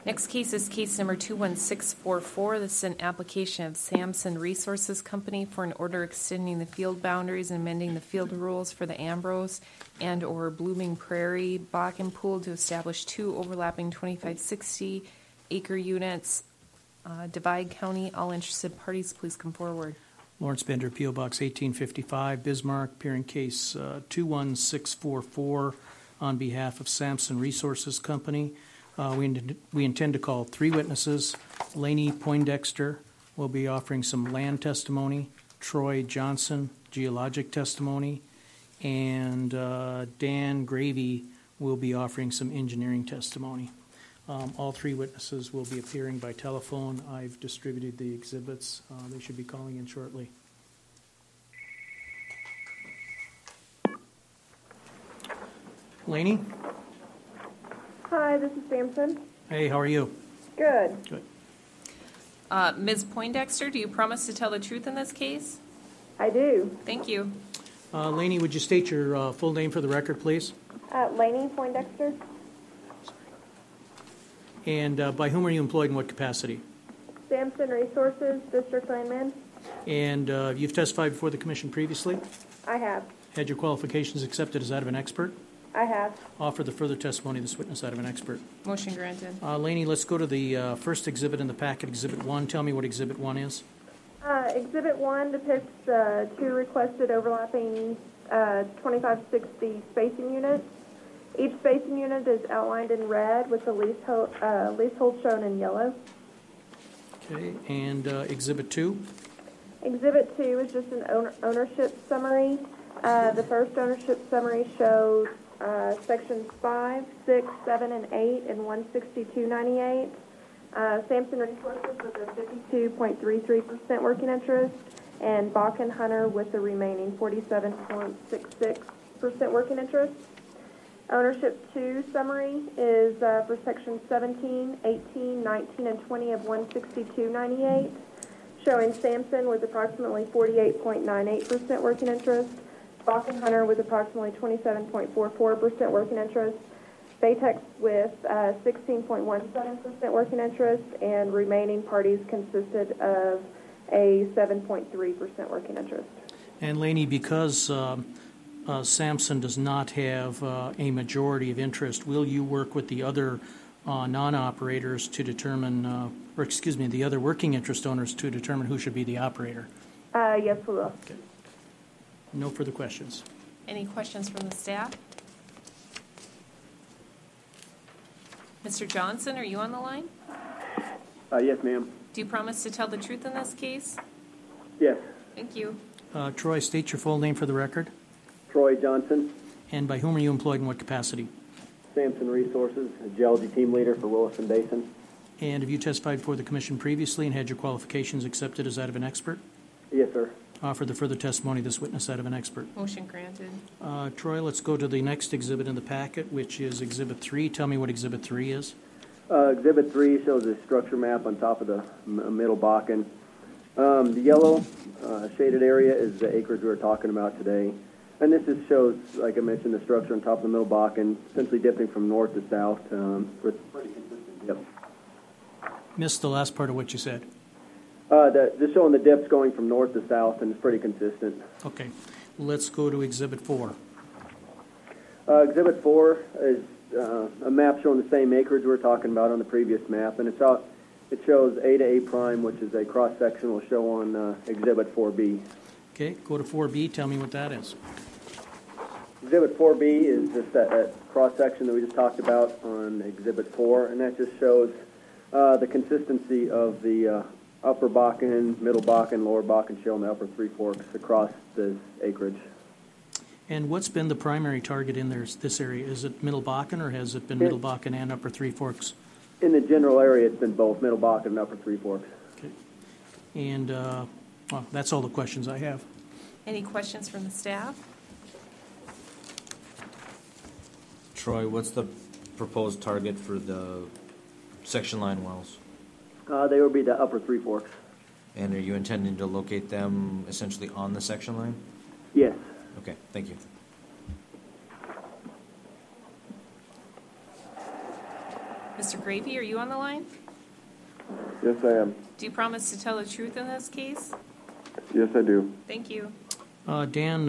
Next case is case number 21644. This is an application of Samson Resources Company for an order extending the field boundaries and amending the field rules for the Ambrose and or Blooming Prairie Bakken Pool to establish two overlapping 2560 acre units. Divide County. All interested parties, please come forward. Lawrence Bender, P.O. Box 1855, Bismarck, appearing case 21644 on behalf of Samson Resources Company. We intend to call three witnesses. Laney Poindexter will be offering some land testimony, Troy Johnson, geologic testimony, and Dan Gravy will be offering some engineering testimony. All three witnesses will be appearing by telephone. I've distributed the exhibits. They should be calling in shortly. Laney? Hi, this is Samson. Hey, how are you? Good. Good. Ms. Poindexter, do you promise to tell the truth in this case? I do. Thank you. Laney, would you state your full name for the record, please? Laney Poindexter. And by whom are you employed in what capacity? Samson Resources, District Landman. And you've testified before the commission previously? I have. Had your qualifications accepted as that of an expert? I have. Offer the further testimony of this witness that of an expert. Motion granted. Laney, let's go to the first exhibit in the packet, Exhibit 1. Tell me what Exhibit 1 is. Exhibit 1 depicts two requested overlapping 2560 spacing units. Each spacing unit is outlined in red with the leasehold shown in yellow. Okay, and Exhibit 2? Exhibit 2 is just an ownership summary. The first ownership summary shows sections 5, 6, 7, and 8 in 16298. Samson Resources with a 52.33% working interest, and Bakken Hunter with the remaining 47.66% working interest. Ownership 2 summary is for sections 17, 18, 19, and 20 of 16298, showing Samson with approximately 48.98% working interest, Bakken Hunter with approximately 27.44% working interest, Baytex with 16.17% working interest, and remaining parties consisted of a 7.3% working interest. And Laney, because Samson does not have a majority of interest, will you work with the other non-operators to determine, the other working interest owners to determine who should be the operator? Yes, we will. Okay. No further questions. Any questions from the staff? Mr. Johnson, are you on the line? Yes, ma'am. Do you promise to tell the truth in this case? Yes. Thank you. Troy, state your full name for the record. Troy Johnson. And by whom are you employed in what capacity? Samson Resources, a geology team leader for Williston Basin. And have you testified before the commission previously and had your qualifications accepted as that of an expert? Yes, sir. Offer the further testimony of this witness that of an expert. Motion granted. Troy, let's go to the next exhibit in the packet, which is Exhibit 3. Tell me what Exhibit 3 is. Exhibit 3 shows a structure map on top of the Middle Bakken. The yellow shaded area is the acreage we were talking about today. And this just shows, like I mentioned, the structure on top of the Middle Bakken, essentially dipping from north to south with pretty consistent dip. Missed the last part of what you said. Just showing the dips going from north to south, and it's pretty consistent. Okay. Let's go to Exhibit 4. Exhibit 4 is a map showing the same acreage we were talking about on the previous map, and it shows A to A prime, which is a cross-section we'll show on Exhibit 4B. Okay, go to 4B. Tell me what that is. Exhibit 4B is just that cross-section that we just talked about on Exhibit 4, and that just shows the consistency of the Upper Bakken, Middle Bakken, Lower Bakken Shale, and the Upper Three Forks across this acreage. And what's been the primary target in this area? Is it Middle Bakken, or has it been Middle Bakken and Upper Three Forks? In the general area, it's been both Middle Bakken and Upper Three Forks. Okay. And well, that's all the questions I have. Any questions from the staff? Troy, what's the proposed target for the section line wells? They will be the Upper Three Forks. And are you intending to locate them essentially on the section line? Yes. Okay, thank you. Mr. Gravy, are you on the line? Yes, I am. Do you promise to tell the truth in this case? Yes, I do. Thank you. Dan,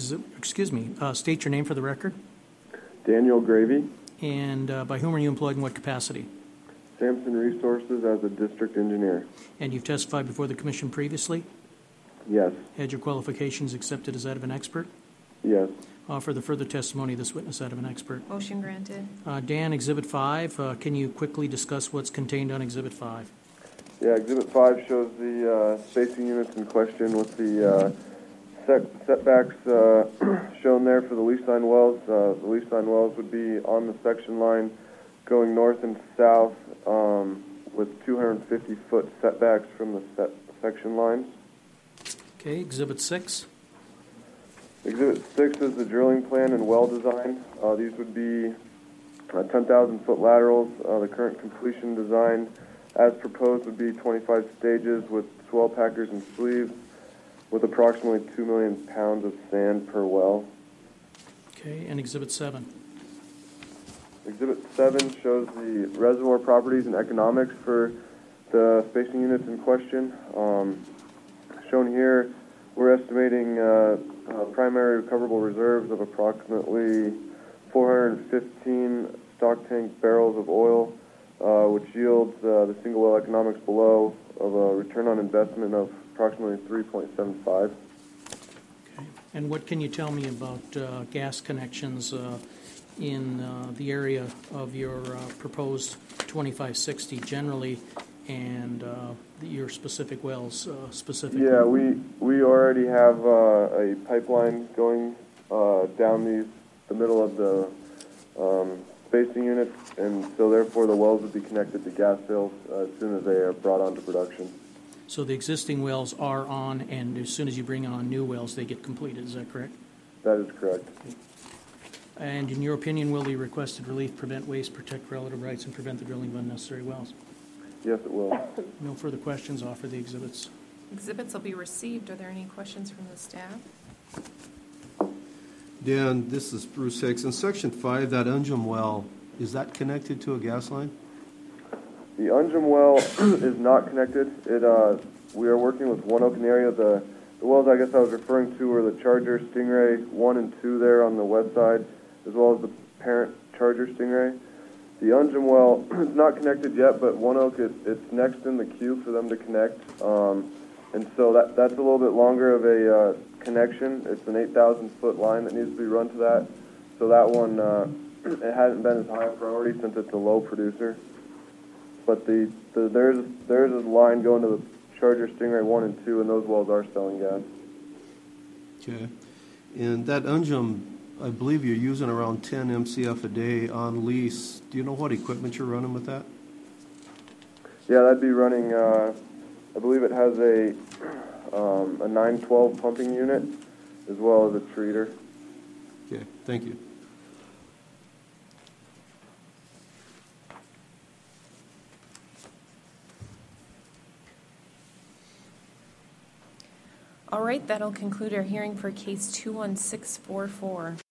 state your name for the record. Daniel Gravy, And by whom are you employed in what capacity? Sampson Resources as a district engineer. And you've testified before the commission previously? Yes, Had your qualifications accepted as that of an expert? yes. For the further testimony of this witness that of an expert. Motion granted. Dan, Exhibit 5, can you quickly discuss what's contained on Exhibit 5? Yeah, Exhibit 5 shows the spacing units in question with the setbacks shown there for the lease line wells. The lease line wells would be on the section line going north and south with 250-foot setbacks from the section lines. Okay, Exhibit 6. Exhibit 6 is the drilling plan and well design. These would be 10,000-foot laterals. The current completion design, as proposed, would be 25 stages with swell packers and sleeves, with approximately 2 million pounds of sand per well. Okay, and Exhibit 7. Exhibit 7 shows the reservoir properties and economics for the spacing units in question. Shown here, we're estimating primary recoverable reserves of approximately 415 stock tank barrels of oil, which yields the single well economics below of a return on investment of approximately 3.75. Okay. And what can you tell me about gas connections in the area of your proposed 2560 generally and your specific wells specifically? Yeah, we already have a pipeline going down the middle of the spacing units, and so therefore the wells would be connected to gas sales as soon as they are brought onto production. So the existing wells are on, and as soon as you bring on new wells, they get completed. Is that correct? That is correct. And in your opinion, will the requested relief prevent waste, protect relative rights, and prevent the drilling of unnecessary wells? Yes, it will. No further questions. Offer the exhibits. Exhibits will be received. Are there any questions from the staff? Dan, this is Bruce Hicks. In Section 5, that Unjum well, is that connected to a gas line? The Unjum well is not connected. We are working with One Oak and area. The wells I guess I was referring to were the Charger Stingray 1 and 2 there on the west side, as well as the parent Charger Stingray. The Unjum well is not connected yet, but One Oak, it's next in the queue for them to connect. And so that's a little bit longer of a connection. It's an 8,000-foot line that needs to be run to that. So that one, it hasn't been as high a priority since it's a low producer. But there's a line going to the Charger Stingray 1 and 2, and those wells are selling gas. Okay. And that Unjum, I believe you're using around 10 MCF a day on lease. Do you know what equipment you're running with that? Yeah, that'd be running, I believe it has a 912 pumping unit as well as a treater. Okay, thank you. All right, that'll conclude our hearing for case 21644.